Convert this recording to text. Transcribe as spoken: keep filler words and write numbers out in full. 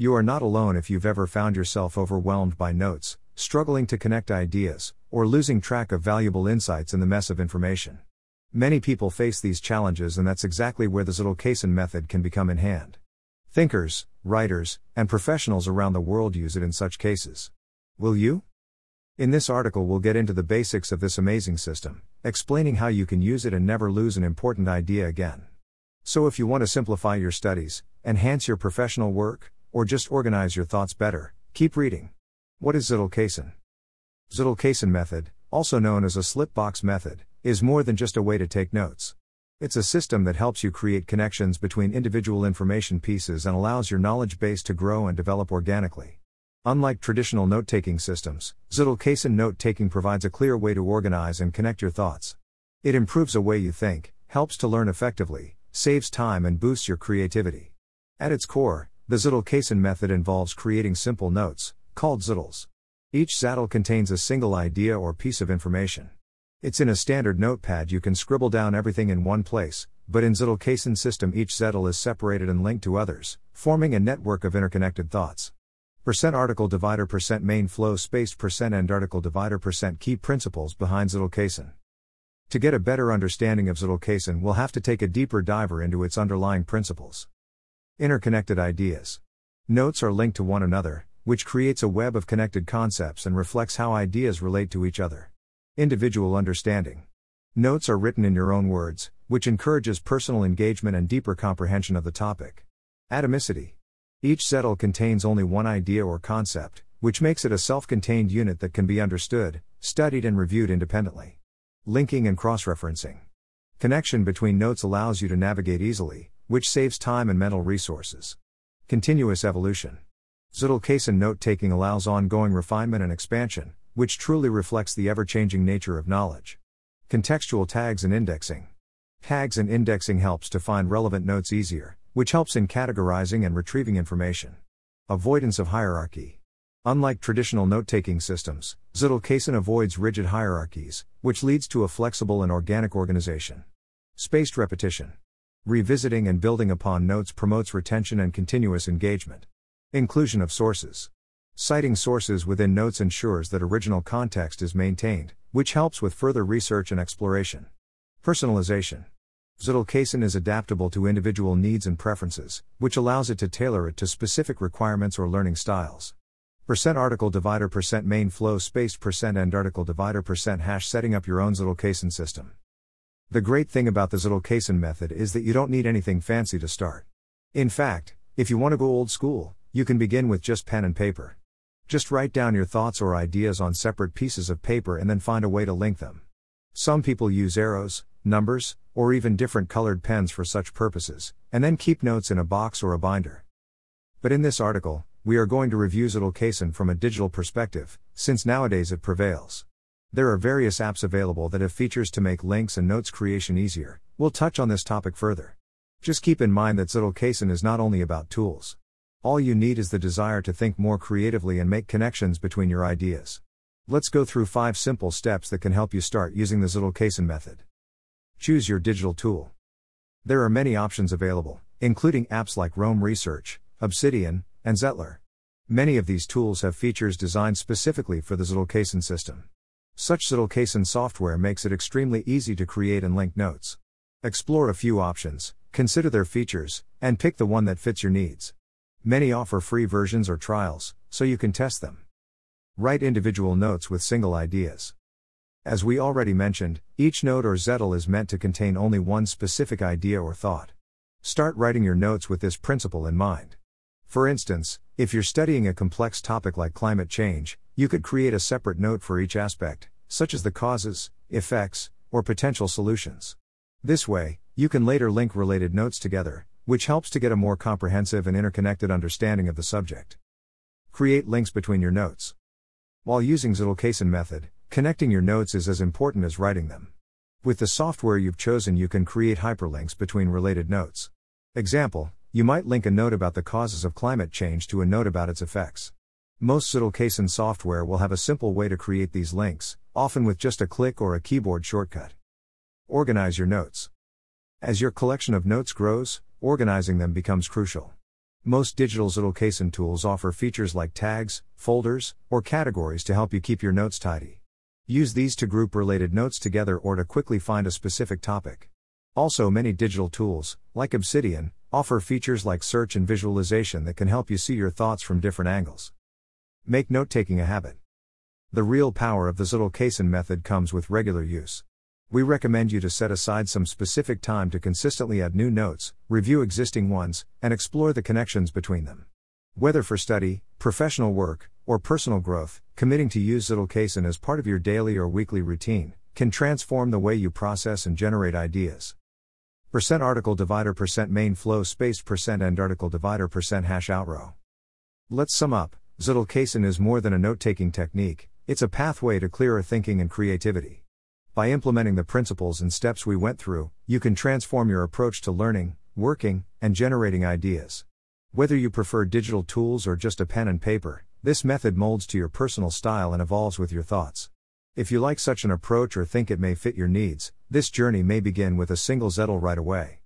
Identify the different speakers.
Speaker 1: You are not alone if you've ever found yourself overwhelmed by notes, struggling to connect ideas, or losing track of valuable insights in the mess of information. Many people face these challenges, and that's exactly where the Zettelkasten method can become in hand. Thinkers, writers, and professionals around the world use it in such cases. Will you? In this article we'll get into the basics of this amazing system, explaining how you can use it and never lose an important idea again. So if you want to simplify your studies, enhance your professional work, or just organize your thoughts better, keep reading. What is Zettelkasten? Zettelkasten method, also known as a slip box method, is more than just a way to take notes. It's a system that helps you create connections between individual information pieces and allows your knowledge base to grow and develop organically. Unlike traditional note-taking systems, Zettelkasten note-taking provides a clear way to organize and connect your thoughts. It improves the way you think, helps to learn effectively, saves time and boosts your creativity. At its core, the Zettelkasten method involves creating simple notes, called zettels. Each zettel contains a single idea or piece of information. It's in a standard notepad you can scribble down everything in one place, but in Zettelkasten system each zettel is separated and linked to others, forming a network of interconnected thoughts. Percent article divider percent main flow spaced percent end article divider percent key principles behind Zettelkasten. To get a better understanding of Zettelkasten we'll have to take a deeper diver into its underlying principles. Interconnected ideas. Notes are linked to one another, which creates a web of connected concepts and reflects how ideas relate to each other. Individual understanding. Notes are written in your own words, which encourages personal engagement and deeper comprehension of the topic. Atomicity. Each zettel contains only one idea or concept, which makes it a self-contained unit that can be understood, studied and reviewed independently. Linking and cross-referencing. Connection between notes allows you to navigate easily, which saves time and mental resources. Continuous evolution. Zettelkasten note-taking allows ongoing refinement and expansion, which truly reflects the ever-changing nature of knowledge. Contextual tags and indexing. Tags and indexing helps to find relevant notes easier, which helps in categorizing and retrieving information. Avoidance of hierarchy. Unlike traditional note-taking systems, Zettelkasten avoids rigid hierarchies, which leads to a flexible and organic organization. Spaced repetition. Revisiting and building upon notes promotes retention and continuous engagement. Inclusion of sources. Citing sources within notes ensures that original context is maintained, which helps with further research and exploration. Personalization. Zettelkasten is adaptable to individual needs and preferences, which allows it to tailor it to specific requirements or learning styles. Percent article divider percent main flow spaced percent end article divider percent hash setting up your own Zettelkasten system. The great thing about the Zettelkasten method is that you don't need anything fancy to start. In fact, if you want to go old school, you can begin with just pen and paper. Just write down your thoughts or ideas on separate pieces of paper and then find a way to link them. Some people use arrows, numbers, or even different colored pens for such purposes, and then keep notes in a box or a binder. But in this article, we are going to review Zettelkasten from a digital perspective, since nowadays it prevails. There are various apps available that have features to make links and notes creation easier. We'll touch on this topic further. Just keep in mind that Zettelkasten is not only about tools. All you need is the desire to think more creatively and make connections between your ideas. Let's go through five simple steps that can help you start using the Zettelkasten method. Choose your digital tool. There are many options available, including apps like Roam Research, Obsidian, and Zetler. Many of these tools have features designed specifically for the Zettelkasten system. Such Zettelkasten software makes it extremely easy to create and link notes. Explore a few options, consider their features, and pick the one that fits your needs. Many offer free versions or trials, so you can test them. Write individual notes with single ideas. As we already mentioned, each note or zettel is meant to contain only one specific idea or thought. Start writing your notes with this principle in mind. For instance, if you're studying a complex topic like climate change, you could create a separate note for each aspect, such as the causes, effects, or potential solutions. This way, you can later link related notes together, which helps to get a more comprehensive and interconnected understanding of the subject. Create links between your notes. While using Zettelkasten method, connecting your notes is as important as writing them. With the software you've chosen you can create hyperlinks between related notes. Example, you might link a note about the causes of climate change to a note about its effects. Most Zettelkasten software will have a simple way to create these links, often with just a click or a keyboard shortcut. Organize your notes. As your collection of notes grows, organizing them becomes crucial. Most digital Zettelkasten tools offer features like tags, folders, or categories to help you keep your notes tidy. Use these to group related notes together or to quickly find a specific topic. Also, many digital tools, like Obsidian, offer features like search and visualization that can help you see your thoughts from different angles. Make note-taking a habit. The real power of the Zettelkasten method comes with regular use. We recommend you to set aside some specific time to consistently add new notes, review existing ones, and explore the connections between them. Whether for study, professional work, or personal growth, committing to use Zettelkasten as part of your daily or weekly routine can transform the way you process and generate ideas. Percent article divider percent main flow spaced percent end article divider percent hash outrow. Let's sum up. Zettelkasten is more than a note-taking technique, it's a pathway to clearer thinking and creativity. By implementing the principles and steps we went through, you can transform your approach to learning, working, and generating ideas. Whether you prefer digital tools or just a pen and paper, this method molds to your personal style and evolves with your thoughts. If you like such an approach or think it may fit your needs, this journey may begin with a single Zettel right away.